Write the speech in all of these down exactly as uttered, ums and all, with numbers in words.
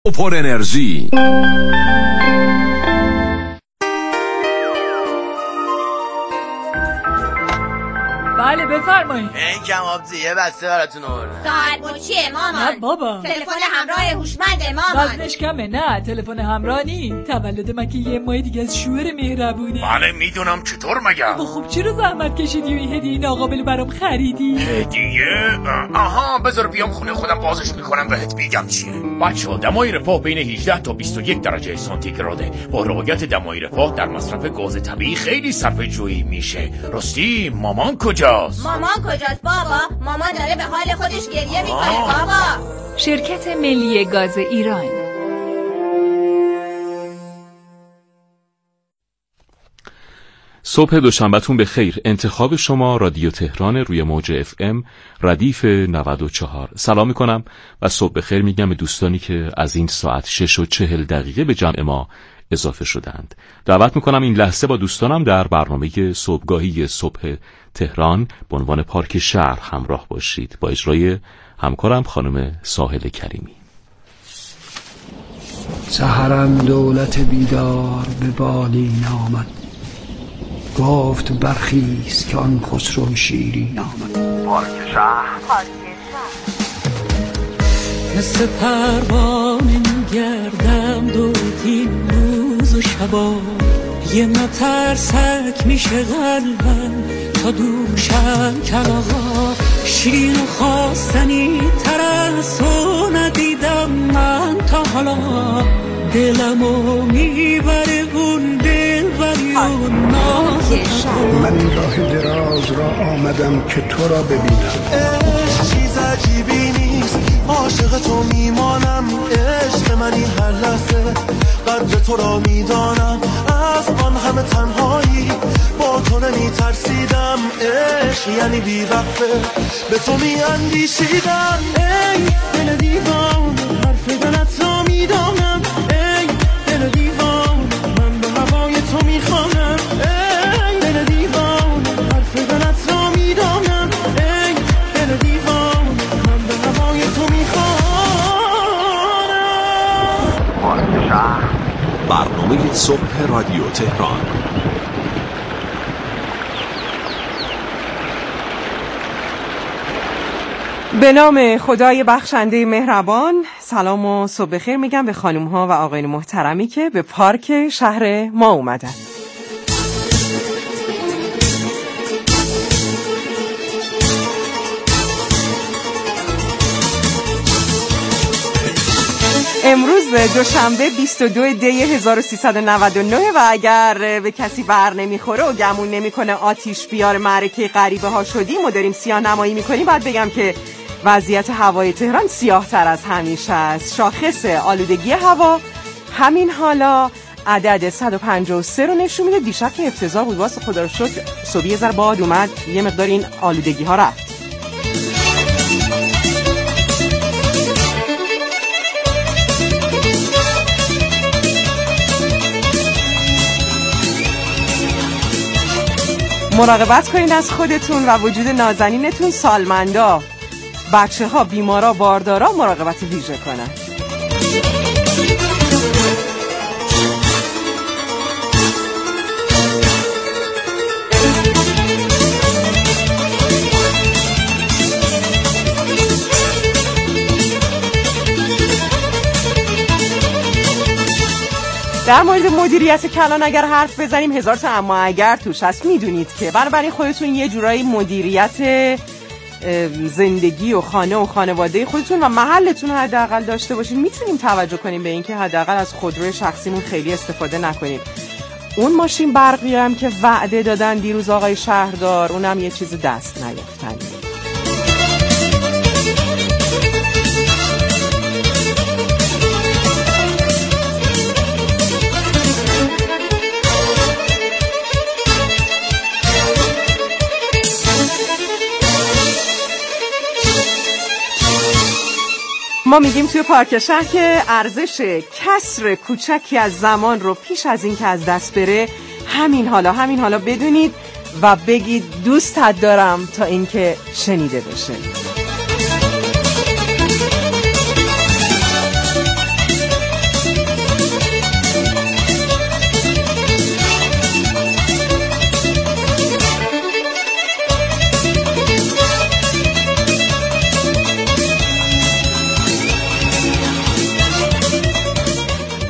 پر انرژی. بله بفرمایید. این کم آبزی یه بسته براتون آوردم. ساعت مچیه مامان؟ نه بابا. تلفن همراه هوشمند مامان؟ وزنش کمه. نه تلفن همراه نی. تولد من که یه ماه دیگه از شوهر مهربونی. بله میدونم. چطور مگه؟ خب چرا زحمت کشیدی و این هدیه ناقابل برام خریدی؟ هدیه؟ آها بذار بیام خونه خودم بازش میکنم بهت میگم چیه. بچه‌ها دمای رفاه بین هجده تا بیست و یک درجه سانتیگراده. با رعایت دمای رفاه در مصرف گاز طبیعی خیلی صرفه جویی میشه. راستی مامان کجاست؟ مامان کجاست بابا؟ مامان داره به حال خودش گریه میکنه بابا. شرکت ملی گاز ایران. صبح دوشنبهتون به خیر. انتخاب شما رادیو تهران روی موج اف ام ردیف نود و چهار. سلام میکنم و صبح به خیر میگم به دوستانی که از این ساعت شش و چهل دقیقه به جمع ما اضافه شدند. دعوت میکنم این لحظه با دوستانم در برنامه صبحگاهی صبح تهران به عنوان پارک شهر همراه باشید با اجرای همکارم خانم ساحل کریمی. سحرم دولت بیدار به بالین آمد، گفت برخیز که آن خسرو شیرین آمد. پارک شهر مثل پروانه میگردم دوتین روز و شبا، یه مترسک میشه قلبم تا دوشم کلاغا. شیرین و خواستنی تر از تو ندیدم من تا حالا، دلمو میبره اون دلبری و ناز. من این راه دراز را آمدم که تو را ببینم. عشق چیز عجیبی نیست، عاشق تو میمانم. عشق من این هر لحظه قدر تو را میدانم. از آن همه تنهایی با تو نمیترسیدم. عشق یعنی بی‌وقفه به تو میاندیشیدم. ای دل دیوان حرف دلت را میدانم. ای دل دیوان من به هوای تو میخوانم. ای دل دیوان حرف دلت را میدانم. ای دل دیوان من به هوای تو میخوانم. برنامه صبح رادیو تهران. به نام خدای بخشنده مهربان. سلام و صبح بخیر میگم به خانم ها و آقایان محترمی که به پارک شهر ما اومدن. امروز دوشنبه بیست و دو دی هزار و سیصد و نود و نه و اگر به کسی بر نمیخوره و گمون نمیکنه آتیش بیار معرکه غریبه ها شدیم و داریم سیاه نمایی میکنیم، باید بگم که وضعیت هوای تهران سیاه تر از همیشه است. شاخص آلودگی هوا همین حالا عدد صد و پنجاه و سه رو نشون میده. دیشب که افتضاح بود، واسه خدا رو شکر صبح یه ذره باد اومد، یه مقدار این آلودگی ها رفت. مراقبت کنید از خودتون و وجود نازنینتون. سالمندا، بچه ها، بیمارا، باردارا مراقبت ویژه کنن. در مورد مدیریت کلان اگر حرف بزنیم هزار تا اما اگر توش هست. میدونید که بنابراین خودتون یه جورایی مدیریت زندگی و خانه و خانواده خودتون و محلتون حداقل داشته باشین. میتونیم توجه کنیم به این که حداقل از خودروی شخصیمون خیلی استفاده نکنیم. اون ماشین برقی هم که وعده دادن دیروز آقای شهردار، اونم یه چیز دست نیافتنی. ما میگیم توی پارک شهر که ارزش کسر کوچکی از زمان رو پیش از این که از دست بره همین حالا همین حالا بدونید و بگید دوستت دارم تا اینکه شنیده بشه.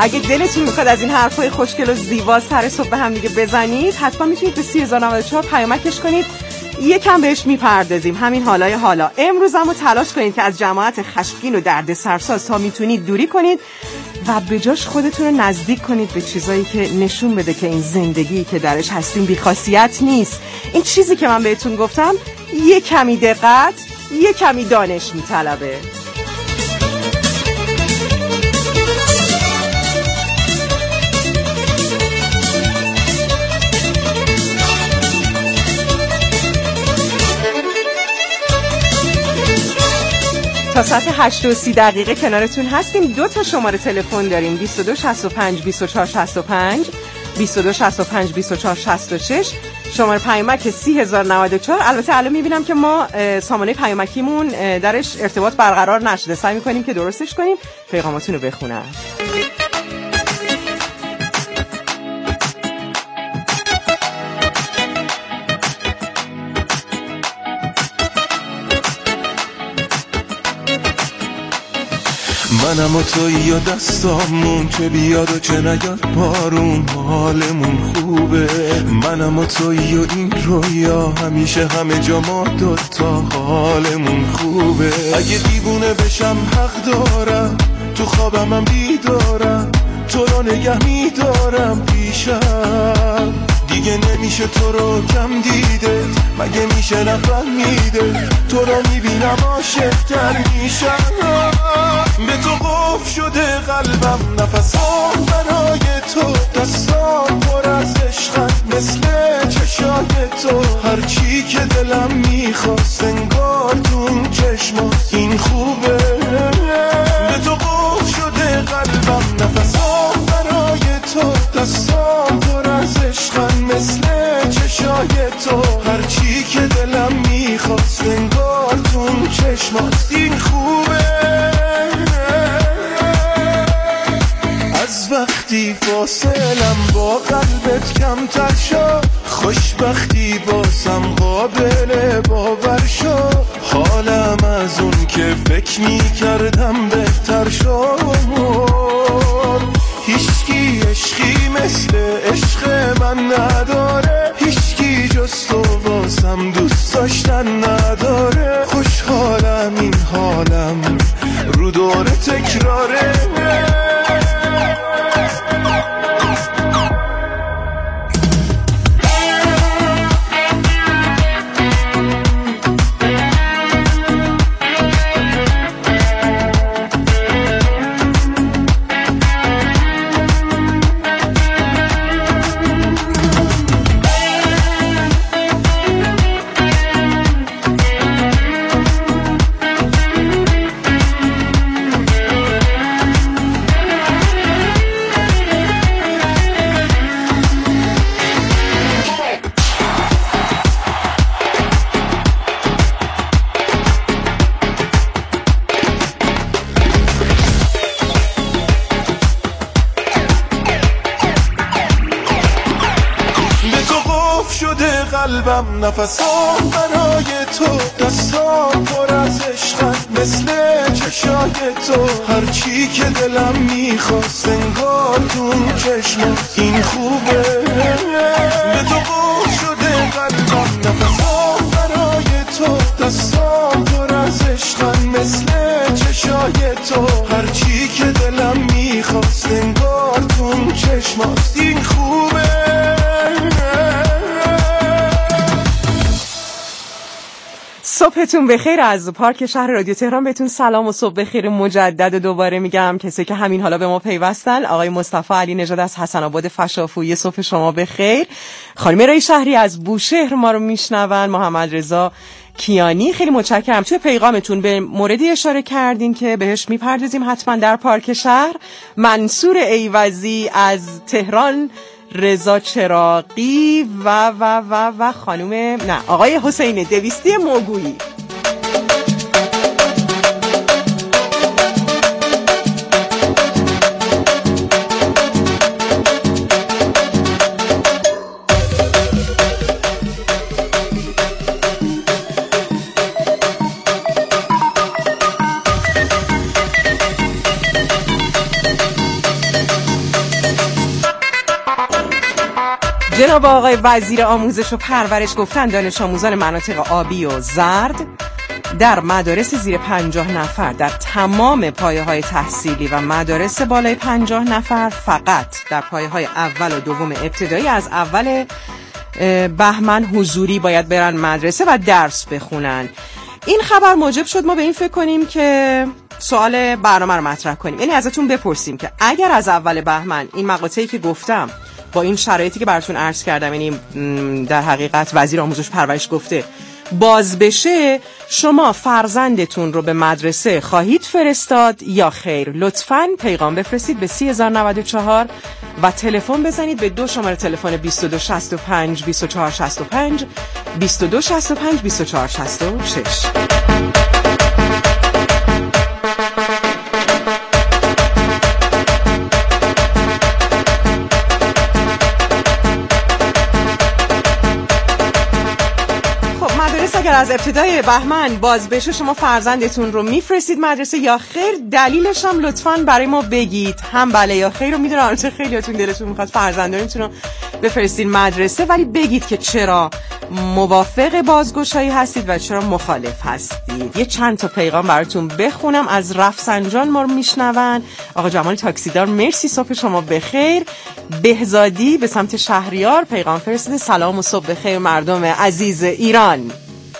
اگه دلتون میخواد از این حرفای خوشگل و زیبا سر صبح به هم دیگه بزنید، حتما میتونید به سی هزار و نود و چهار پیامکش کنید، یکم بهش میپردازیم. همین حالای حالا امروز هم تلاش کنید که از جماعت خشمگین و درد سرساز تا میتونید دوری کنید و به جاش خودتون رو نزدیک کنید به چیزایی که نشون بده که این زندگی که درش هستیم بی‌خاصیت نیست. این چیزی که من بهتون گفتم یه کمی دقت، یه کمی دانش میطلبه. تا ساعت هشت و سی دقیقه کنارتون هستیم. دو تا شماره تلفن داریم، بیست و دو شصت و پنج بیست و چهار شصت و پنج، بیست و دو شصت و پنج بیست و چهار شصت و شش، شماره پیامک سی هزار و نود و چهار. البته الان میبینم که ما سامانه پیامکیمون درش ارتباط برقرار نشده، سعی میکنیم که درستش کنیم. پیغاماتون رو بخونم. منم و تویی و دستامون چه بیاد و چه نیاد بارون حالمون خوبه. منم و تویی و این رویا همیشه همه جا ما دوتا حالمون خوبه. اگه دیوونه بشم حق دارم، تو خوابم هم بیدارم، تو رو نگه میدارم پیشم. دیگه نمیشه تو رو کم دیده، مگه میشه نفهمیده، تو رو میبینم عاشق‌تر میشم. به تو قفل شده قلبم، نفسام برای تو، دستام پر از عشقت مثل چشای تو. هرچی که دلم میخواست انگار تو چشمات این خوبه. به تو قفل شده قلبم، نفسام برای تو، دستام پر از عشقت مثل چشای تو. هرچی که دلم میخواست انگار تو چشمات این خوبه. از وقتی فاصلم با قلبت کمتر شد، خوشبختی باسم قابل باور شد. حالم از اون که فکر می کردم بهتر شد. هیچکی عشقی مثل عشق من نداره، هیچکی جز تو واسم دوست داشتن نداره. خوشحالم این حالم رو دور تکراره. قلبم نفسام برای تو، دستام پر از عشقت مثل چشای تو. هرچی که دلم میخواست انگار تو چشمات این خوبه. به تو قفل شده قلبم، نفسام برای تو، دستام پر از عشقت مثل چشای تو. هرچی که دلم میخواست انگار تو چشمات این خوبه. صبحتون بخیر. از پارک شهر رادیو تهران بهتون سلام و صبح بخیر مجدد. دوباره میگم کسی که همین حالا به ما پیوستن، آقای مصطفی علی نژاد از حسن آباد فشافویی، صبح شما بخیر. خانم رای شهری از بوشهر ما رو میشنون. محمد رضا کیانی خیلی متشکرم. توی پیغامتون به موردی اشاره کردین که بهش میپردازیم حتما در پارک شهر. منصور ایوزی از تهران، رضا چراقی و و و و خانم نه آقای حسین دویستی موگویی. جناب آقای وزیر آموزش و پرورش گفتن دانش آموزان مناطق آبی و زرد در مدارس زیر پنجاه نفر در تمام پایه‌های تحصیلی و مدارس بالای پنجاه نفر فقط در پایه‌های اول و دوم ابتدایی از اول بهمن حضوری باید برن مدرسه و درس بخونن. این خبر موجب شد ما به این فکر کنیم که سوال برنامه رو مطرح کنیم، یعنی ازتون بپرسیم که اگر از اول بهمن این مقاطعی که گفتم با این شرایطی که براتون عرض کردم، یعنی در حقیقت وزیر آموزش پرورش گفته باز بشه، شما فرزندتون رو به مدرسه خواهید فرستاد یا خیر؟ لطفاً پیغام بفرستید به سی هزار و نود و چهار و تلفن بزنید به دو شماره تلفن بیست و دو شصت و پنج بیست و چهار شصت و پنج بیست و دو شصت و پنج بیست و چهار شصت و شش. اگر از ابتدای بهمن باز بشه شما فرزندتون رو میفرستید مدرسه یا خیر؟ دلیلش هم لطفاً برای ما بگید، هم بله یا خیر رو میدونم چه خیلیاتون دلتون میخواد فرزندانتون رو بفرستید مدرسه، ولی بگید که چرا موافق بازگشایی هستید و چرا مخالف هستید. یه چند تا پیغام براتون بخونم از رفسنجان ما رو میشنون. آقا جمال تاکسیدار مرسی، صبح شما بخیر. بهزادی به سمت شهریار پیغام فرستاده، سلام و صبح بخیر مردم عزیز ایران.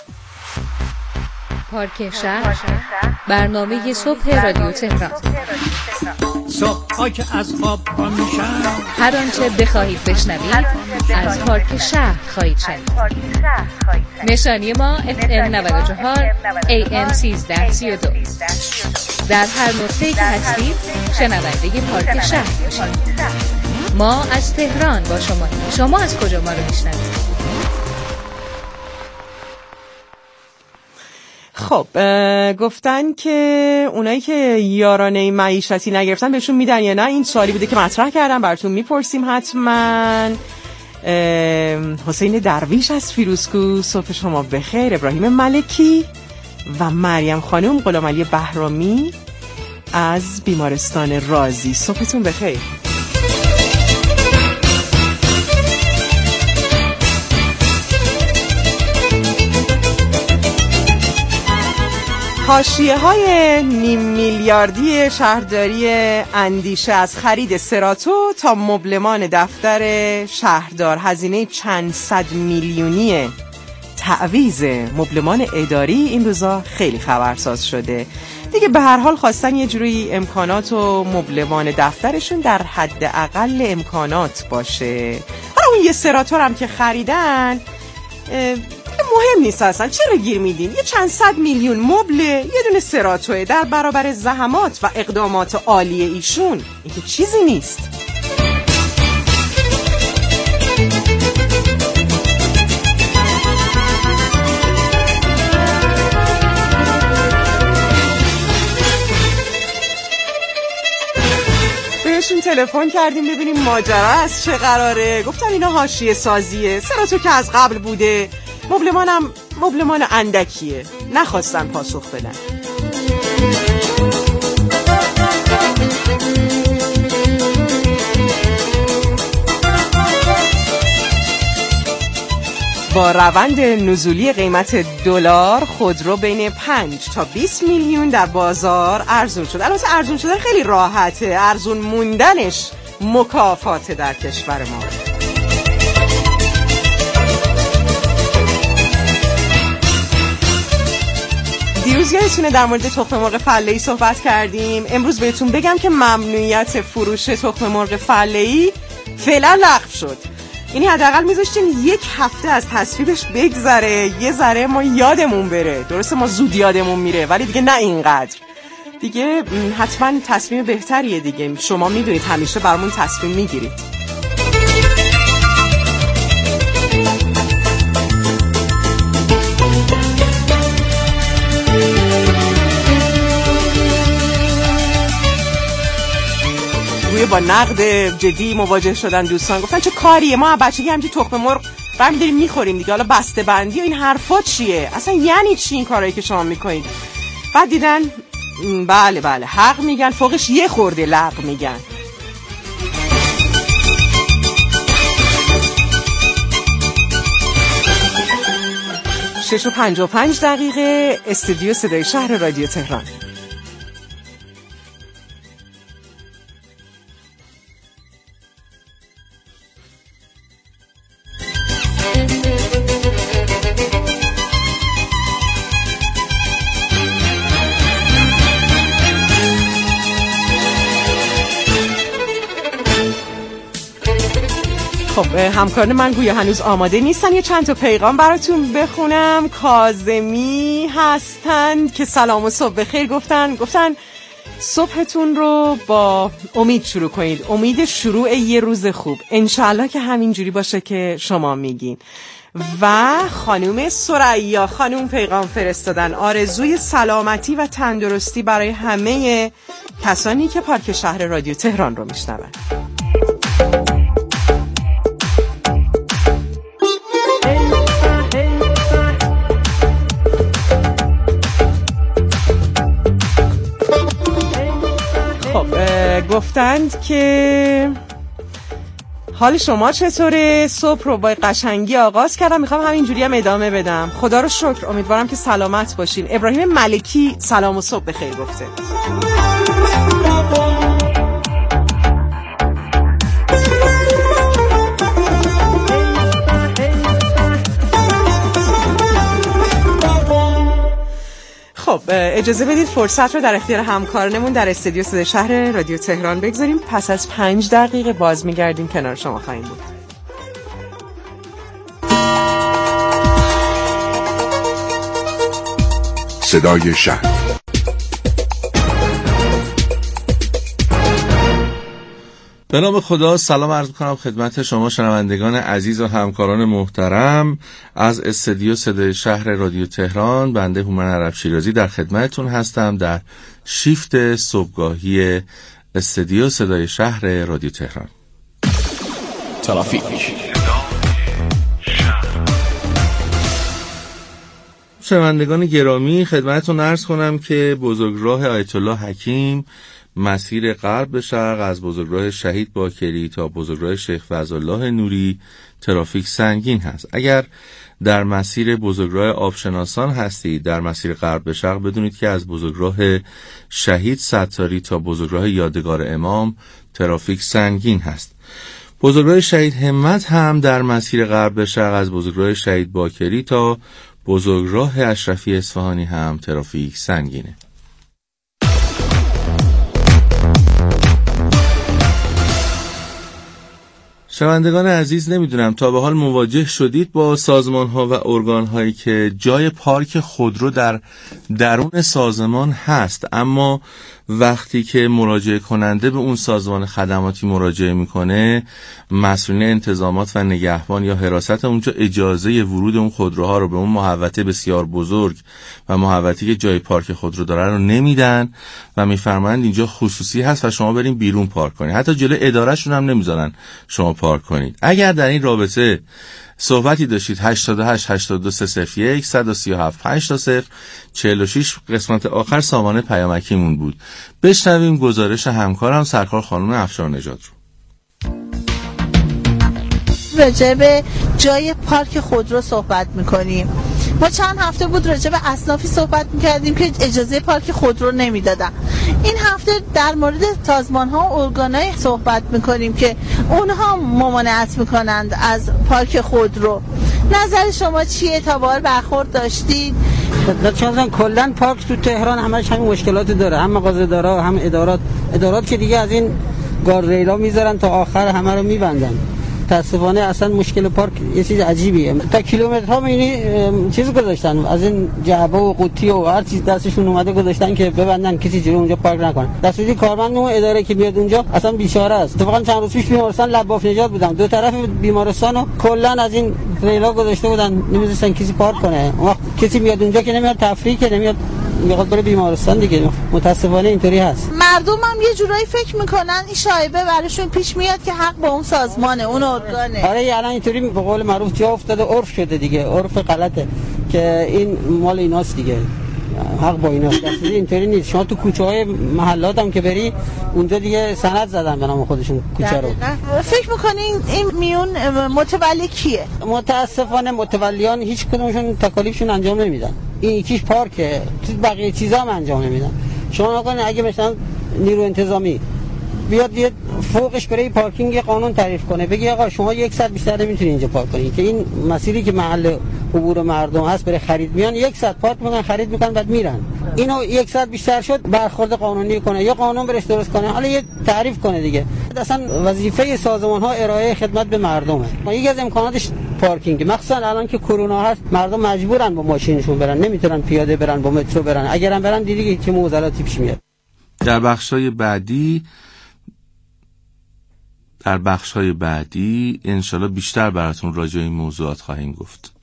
پارک شهر، برنامه صبح رادیو تهران. صبح که از خواب پا میشم، هر آنچه بخواهید بشنوید از پارک شهر خواهید شنید. نشانی ما اف ام نود و چهار ای ام سیزده سی و دو. در هر نقطه‌ای که هستید شنونده پارک شهر باشید. ما از تهران با شما. شما از کجا ما رو میشنوید؟ خب گفتن که اونایی که یارانه معیشتی نگرفتن بهشون میدن یا نه؟ این سوالی بوده که مطرح کردم براتون میپرسیم حتما. حسین درویش از فیروزکو صبح شما بخیر. ابراهیم ملکی و مریم خانم غلامعلی بهرامی از بیمارستان رازی صبحتون بخیر. حاشیه های نیم میلیاردی شهرداری اندیشه از خرید سراتو تا مبلمان دفتر شهردار، هزینه چند صد میلیونی تعویض مبلمان اداری این روزا خیلی خبرساز شده دیگه. به هر حال خواستن یه جوری امکانات و مبلمان دفترشون در حد اقل امکانات باشه. حالا اون یه سراتو هم که خریدن مهم نیست اصلا، چرا گیر میدین؟ یه چند صد میلیون مبله، یه دونه سراتوه در برابر زحمات و اقدامات عالی ایشون، این که چیزی نیست. بهشون تلفن کردیم ببینیم ماجرا از چه قراره. گفتن اینا حاشیه سازیه، سراتو که از قبل بوده، مبلمانم مبلمان اندکیه. نخواستن پاسخ بدن. با روند نزولی قیمت دلار خودرو بین پنج تا بیست میلیون در بازار ارزون شد. البته ارزون شدن خیلی راحته، ارزون موندنش مکافات در کشور ما. دیروز یادتونه در مورد تخم مرغ فله‌ای صحبت کردیم. امروز بهتون بگم که ممنوعیت فروش تخم مرغ فله‌ای فعلا لغو شد. یعنی حداقل میذاشتیم یک هفته از تصویبش بگذره، یه ذره ما یادمون بره. درسته ما زود یادمون میره ولی دیگه نه اینقدر. دیگه حتما تصمیم بهتریه دیگه. شما میدونید همیشه برامون تصمیم میگیرید. با نقد جدی مواجه شدن دوستان، گفتن چه کاریه، ما بچگی همینجوری تخم مرغ برمی داریم میخوریم دیگه، حالا بسته بندی و این حرفا چیه اصلا؟ یعنی چی این کارهایی که شما میکنید؟ بعد دیدن بله بله حق میگن، فوقش یه خورده لغو میگن. شش و پنجاه و پنج دقیقه استودیو صدای شهر رادیو تهران. خب همکاران من گویا هنوز آماده نیستن، یه چند تا پیغام براتون بخونم. کاظمی هستند که سلام و صبح بخیر گفتن گفتن صبحتون رو با امید شروع کنید، امید شروع یه روز خوب، انشالله که همینجوری باشه که شما میگین. و خانم ثریا خانم پیغام فرستادن، آرزوی سلامتی و تندرستی برای همه کسانی که پارک شهر رادیو تهران رو میشنون. گفتند که حال شما چطوره؟ صبح رو با قشنگی آغاز کردم، میخوام همینجوری هم ادامه بدم. خدا رو شکر، امیدوارم که سلامت باشین. ابراهیم ملکی سلام و صبح بخیر گفته. خب اجازه بدید فرصت رو در اختیار همکارانمون در استودیو صدای شهر رادیو تهران بگذاریم. پس از پنج دقیقه باز میگردیم کنار شما خواهیم بود. صدای شهر. به نام خدا سلام عرض می‌کنم خدمت شما شنوندگان عزیز و همکاران محترم از استودیو صدای شهر رادیو تهران. بنده هومن عرب شیرازی در خدمتتون هستم در شیفت صبحگاهی استودیو صدای شهر رادیو تهران. ترافیک. شنوندگان گرامی خدمتتون عرض کنم که بزرگراه آیت الله حکیم مسیر غرب به شرق از بزرگراه شهید باکری تا بزرگراه شیخ فضلالله نوری ترافیک سنگین هست. اگر در مسیر بزرگراه آبشناسان هستید در مسیر غرب به شرق بدونید که از بزرگراه شهید ستاری تا بزرگراه یادگار امام ترافیک سنگین هست. بزرگراه شهید همت هم در مسیر غرب به شرق از بزرگراه شهید باکری تا بزرگراه اشرفی اصفهانی هم ترافیک سنگینه. شنوندگان عزیز، نمیدونم تا به حال مواجه شدید با سازمان ها و ارگان هایی که جای پارک خودرو در درون سازمان هست، اما وقتی که مراجعه کننده به اون سازمان خدماتی مراجعه میکنه، مسئولین انتظامات و نگهبان یا حراست اونجا اجازه ورود اون خودروها رو به اون محوطه بسیار بزرگ و محوطه‌ای که جای پارک خودرو داره رو نمیدن و میفرمایند اینجا خصوصی هست و شما برین بیرون پارک کنید. حتی جلوی ادارهشون هم نمیذارن شما پارک کنید. اگر در این رابطه صحبتی داشتید هشتاد و هشت هشتاد و دو سه صفر یک صد و سی و هفت پنج تا صفر چهل و شش قسمت آخر سامانه پیامکیمون بود. بشنویم گزارش همکارم سرکار خانم افشار نژاد رو. راجع به جای پارک خودرو صحبت میکنیم. ما چند هفته بود راجع به اصنافی صحبت میکردیم که اجازه پارک خودرو نمیدادن. این هفته در مورد سازمان ها و ارگانای صحبت میکنیم که اونها ممانعت میکنند از پارک خودرو. نظر شما چیه؟ تا به حال برخورد داشتید؟ خدمت کلا پارک تو تهران همش همین مشکلات داره، هم مغازه‌دارا هم ادارات ادارات که دیگه از این گاردریلا میذارن تا آخر همه رو میبندن. متاسفانه اصلا مشکل پارک یه چیز عجیبیه. تا کیلومترها می‌بینی چیز گذاشتن از این جعبه و قوطی و هر چیز دستشون اومده گذاشتن که ببندن کسی جلو اونجا پارک نکنه. دستوری کارمند اون اداره که بیاد اونجا اصلا بیچاره است. اتفاقا چند روز پیش بیمارستان لباف نجات بودم، دو طرف بیمارستانو کلا از این ریلا گذاشته بودن نمیذاشتن کسی پارک کنه. وقت کسی میاد اونجا که نمیاد تفریح که نمیاد میخواد بره بیمارستان دیگه. متاسفانه اینطوری هست. مردم هم یه جورایی فکر میکنن این شایبه براشون پیش میاد که حق با اون سازمانه، اون ارگانه. آره الان اینطوری به قول معروف جا افتاده، عرف شده دیگه، عرف غلطه که این مال ایناست دیگه. حق با ایناست. اینطوری نیست. شما تو کوچه های محلات هم که بری اونجا دیگه سند زدن به نام خودشون کوچه رو. فکر میکنین این میون متولی کیه؟ متاسفانه متولیان هیچ کدومشون تکالیفشون انجام نمیدن. این یکیش پارکه، بقیه چیزا هم انجام نمیدن. شما نکنین اگه مثلا نیرو انتظامی بیاد یه فوقش برای پارکینگ قانون تعریف کنه، بگی آقا شما یک ساعت بیشتر نمیتونی اینجا پارک کنی، که این مسیری که محل عبور مردم هست برای خرید میان یک ساعت پارک میکنن، خرید میکنن، بعد میرن. اینو یک ساعت بیشتر شد برخورد قانونی کنه یا قانون برش درست کنه، حالا یه تعریف کنه دیگه. اصلا وظیفه سازمان ها ارائه خدمت به مردمه. یکی از امکاناتش پارکینگ، مخصوصا الان که کرونا هست مردم مجبورن با ماشینشون برن، نمیتونن پیاده برن، با مترو برن. اگرم برن دیدی که چه معضلاتی پیش میاد. در بخش‌های بعدی در بخش‌های بعدی انشالله بیشتر براتون راجع به این موضوعات خواهیم گفت.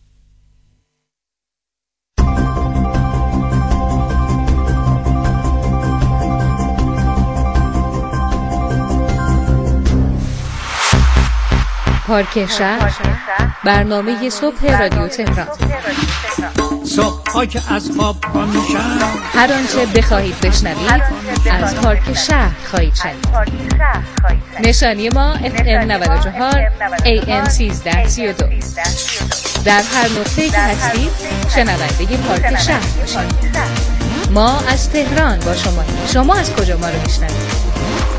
پارک شهر، برنامه صبح رادیو تهران. صبح که از خواب پا میشم، هر آنچه بخواهید بشنوید از پارک شهر خواهید شنید. نشانی ما اف ام نود و چهار ای ام سیزده سی و دو. در هر نقطه‌ای که هستید شنونده پارک شهر باشید. ما از تهران با شما. شما از کجا ما رو میشنوید؟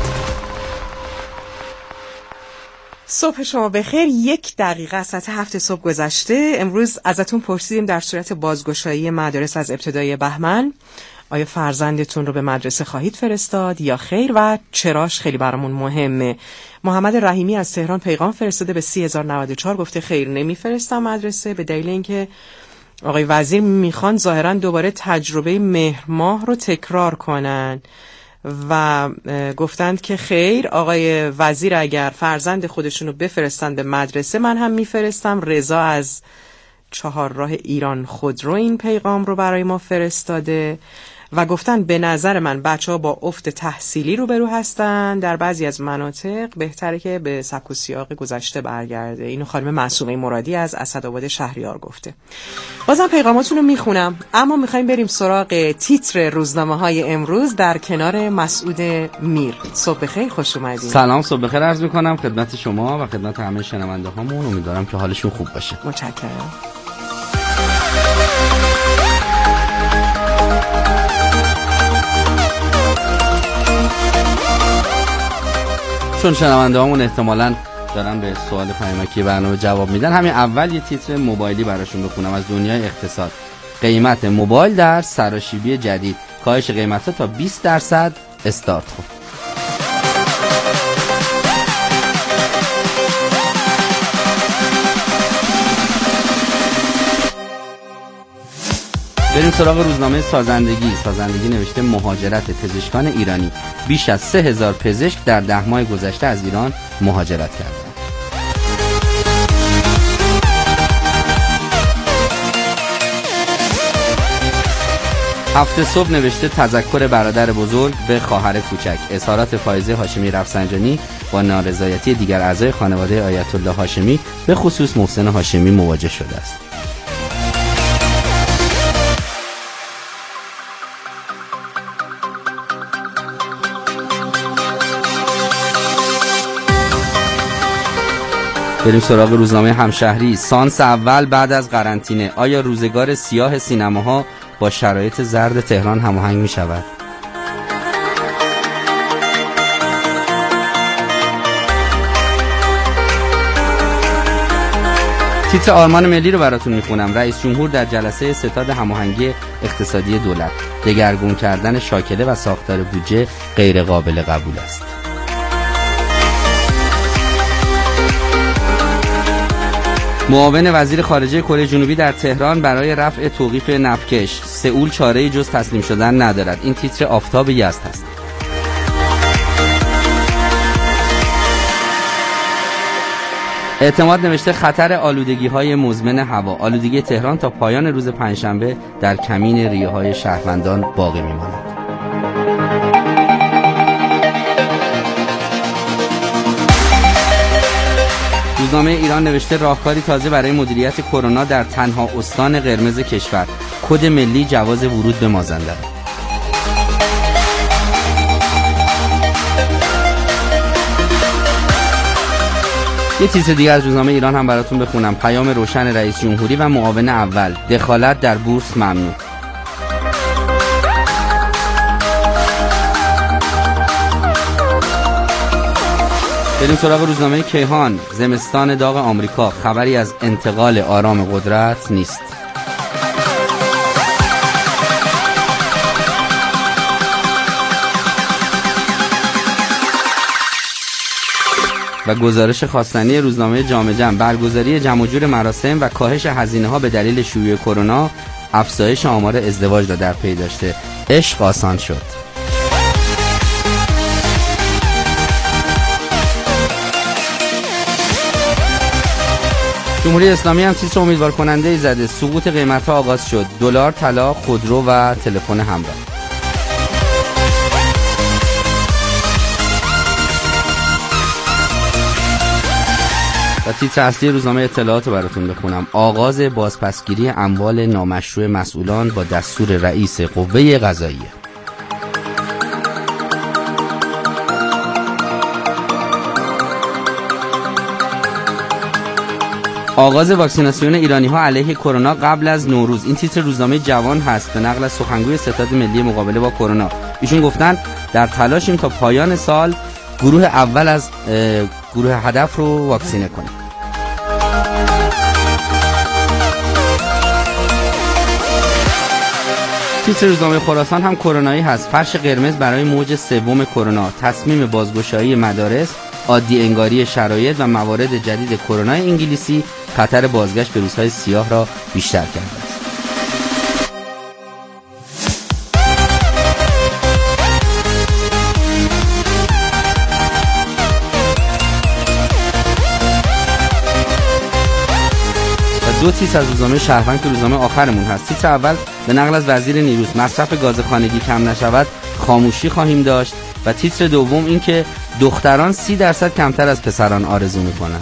صبح شما بخیر. یک دقیقه از ساعت هفت صبح گذشته. امروز ازتون پرسیدیم در صورت بازگشایی مدارس از ابتدای بهمن آیا فرزندتون رو به مدرسه خواهید فرستاد یا خیر و چراش خیلی برامون مهمه. محمد رحیمی از تهران پیغام فرستاده به سی هزار و نود و چهار، گفته خیر نمیفرستم مدرسه به دلیل اینکه آقای وزیر میخوان ظاهرا دوباره تجربه مهر ماه رو تکرار کنن و گفتند که خیر آقای وزیر اگر فرزند خودشونو بفرستن به مدرسه من هم میفرستم. رضا از چهار راه ایران خودرو این پیغام رو برای ما فرستاده و گفتن به نظر من بچه ها با افت تحصیلی روبرو هستن، در بعضی از مناطق بهتره که به سبک و سیاق گذشته برگرده. اینو خانم معصومه مرادی از اسدآباد شهریار گفته. بازم پیغاماتون رو میخونم، اما میخوایم بریم سراغ تیتر روزنامه های امروز در کنار مسعود میر. صبح بخیر، خوش اومدید. سلام، صبح بخیر عرض میکنم خدمت شما و خدمت همه شنونده هامون. امیدوارم که حالشون خوب باشه. متشکرم. چون شنونده هامون احتمالاً دارن به سوال پیامکی برنامه جواب میدن، همین اول یه تیتر موبایلی براشون بخونم از دنیای اقتصاد. قیمت موبایل در سراشیبی جدید، کاهش قیمت‌ها تا بیست درصد استارت خورد. بریم سراغ روزنامه سازندگی. سازندگی نوشته مهاجرت پزشکان ایرانی، بیش از سه هزار پزشک در ده ماه گذشته از ایران مهاجرت کردند. هفته صبح نوشته تذکر برادر بزرگ به خواهر کوچک. اظهارات فائزه هاشمی رفسنجانی با نارضایتی دیگر اعضای خانواده آیت الله هاشمی به خصوص محسن هاشمی مواجه شده است. بریم سراغ روزنامه همشهری. سانس اول بعد از قرنطینه، آیا روزگار سیاه سینماها با شرایط زرد تهران هماهنگ می شود؟ تیتر آرمان ملی رو براتون میخونم. رئیس جمهور در جلسه ستاد هماهنگی اقتصادی دولت، دگرگون کردن شاکله و ساختار بودجه غیر قابل قبول است. معاون وزیر خارجه کره جنوبی در تهران برای رفع توقیف نفتکش. سئول چاره‌ای جز تسلیم شدن ندارد. این تیتر آفتاب یزد است. اعتماد نوشته خطر آلودگی‌های مزمن هوا. آلودگی تهران تا پایان روز پنجشنبه در کمین ریه‌های شهروندان باقی می‌ماند. روزنامه ایران نوشته راهکاری تازه برای مدیریت کرونا در تنها استان قرمز کشور. کد ملی جواز ورود به مازندران. یه تیتر دیگه از روزنامه ایران هم براتون بخونم. پیام روشن رئیس جمهوری و معاون اول: دخالت در بورس ممنوع. بریم سراغ روزنامه کیهان. زمستان داغ آمریکا: خبری از انتقال آرام قدرت نیست. و گزارش خواستنی روزنامه جامعه جمع: برگزاری جمع و جور مراسم و کاهش هزینه‌ها به دلیل شیوع کرونا افزایش آمار ازدواج را در پی داشته. عشق آسان شد. جمهوری اسلامی هم تیتر امیدوار کننده ای زده: سقوط قیمت‌ها آغاز شد. دلار، طلا، خودرو و تلفن همراه. و تیتر اصلی روزنامه اطلاعات براتون بخونم: آغاز بازپسگیری اموال نامشروع مسئولان با دستور رئیس قوه قضاییه. آغاز واکسیناسیون ایرانی‌ها علیه کرونا قبل از نوروز. این تیتر روزنامه جوان هست به نقل از سخنگوی ستاد ملی مقابله با کرونا. ایشون گفتن در تلاشیم تا پایان سال گروه اول از گروه هدف رو واکسینه کنیم. تیتر روزنامه خراسان هم کرونایی هست. فرش قرمز برای موج سوم کرونا. تصمیم بازگشایی مدارس، عادی انگاری شرایط و موارد جدید کرونا انگلیسی خطر بازگشت به روزهای سیاه را بیشتر کرده است. دو تیتر از روزنامه شهروند که روزنامه آخرمون هست. تیتر اول به نقل از وزیر نیروست: مصرف گاز خانگی کم نشود خاموشی خواهیم داشت. و تیتر دوم این که دختران سی درصد کمتر از پسران آرزو میکنن.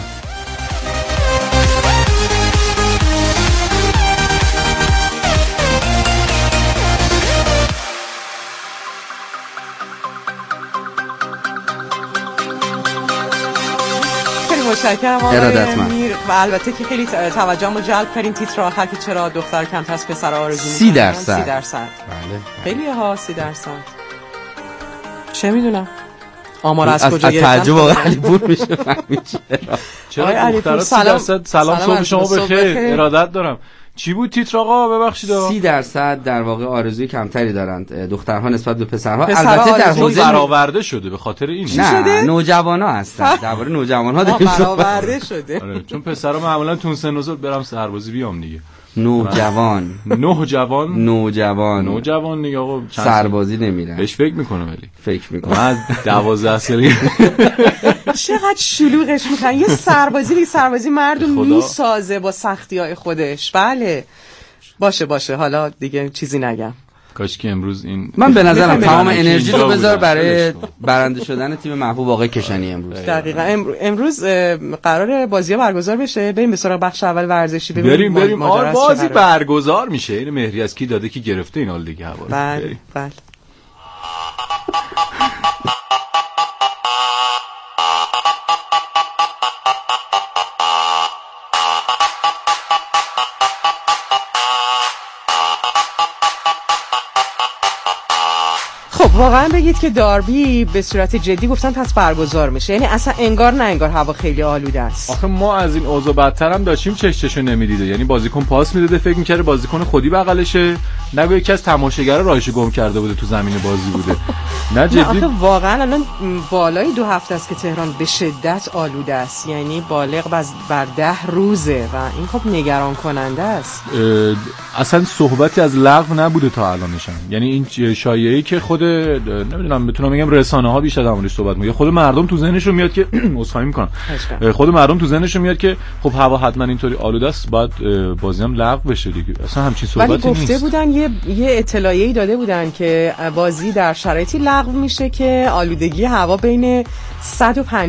متشکرم آقای میر. و البته که خیلی توجهم رو جلب کردیم تیتر آخر که چرا دختر کمتر از پسر آرزو میکنن. سی درصد سی درصد بله. خیلی ها سی درصد. چه میدونم آمار از کجا گرفتن؟ از تعجب آقای علیپور میشه فهمید چرا دخترها سی درصد. سلام صبح شما بخیر. ارادت دارم. چی بود تیتر آقا ببخشید؟ سی درصد در واقع آرزوی کمتری دارند دخترها نسبت به پسرها. البته در حوزه برآورده شده به خاطر این. نه نوجوانا هستن. درباره نوجوان‌ها داریم برآورده شده. آره چون پسرها معمولا تون سن و سال برام سربازی بیام دیگه. نوجوان نوجوان نوجوان نوجوان دیگه آقا سربازی نمیرن. بهش فکر میکنه ولی فکر میکنه من دوازده سالی چقدر شلوغش میکنن. یه سربازی دیگه سربازی مردم میسازه با سختی‌های خودش. بله باشه باشه حالا دیگه چیزی نگم. کاش که امروز این من به نظرم تمام انرژی رو بذار برای برنده شدن تیم محبوب آقای کشانی امروز. دقیقاً امروز قرار بازی‌ها برگزار بشه. بریم به سراغ بخش اول ورزشی ببینیم. بریم بریم آره بازی برگزار میشه. این مهری از کی داده کی گرفته این حال دیگه هوا. بله بله. واقعا بگید که داربی به صورت جدی گفتن پس برگزار میشه، یعنی اصلا انگار نه انگار هوا خیلی آلوده است. آخه ما از این اوضاع بدتر هم داشتیم، چش چشو نمیدیده، یعنی بازیکن پاس میداده فکر می‌کرده بازیکن خودی بغلشه، نگو یکی از تماشاگرا راهشو گم کرده بوده تو زمین بازی بوده. نه جدی. آخه واقعا الان بالای دو هفته است که تهران به شدت آلوده است، یعنی بالغ بر ده روزه و این خب نگران کننده است. اصلا صحبتی از لغو نبوده تا الانشم، یعنی این شایعه‌ای که خود نمیدونم بتونم بگم رسانه‌ها بیشتر در موردش صحبت می‌کنن، خود مردم تو ذهنشون میاد که عذرخواهی می‌کنم، خود مردم تو ذهنشون میاد که خب هوا حتما اینطوری آلوده است باید بازی هم لغو بشه دیگه. اصلا همچین صحبتی نیست. ولی گفته بودن یه یه اطلاعیه‌ای داده بودن که بازی در شرایطی لغو میشه که آلودگی هوا بین صد و پنجاه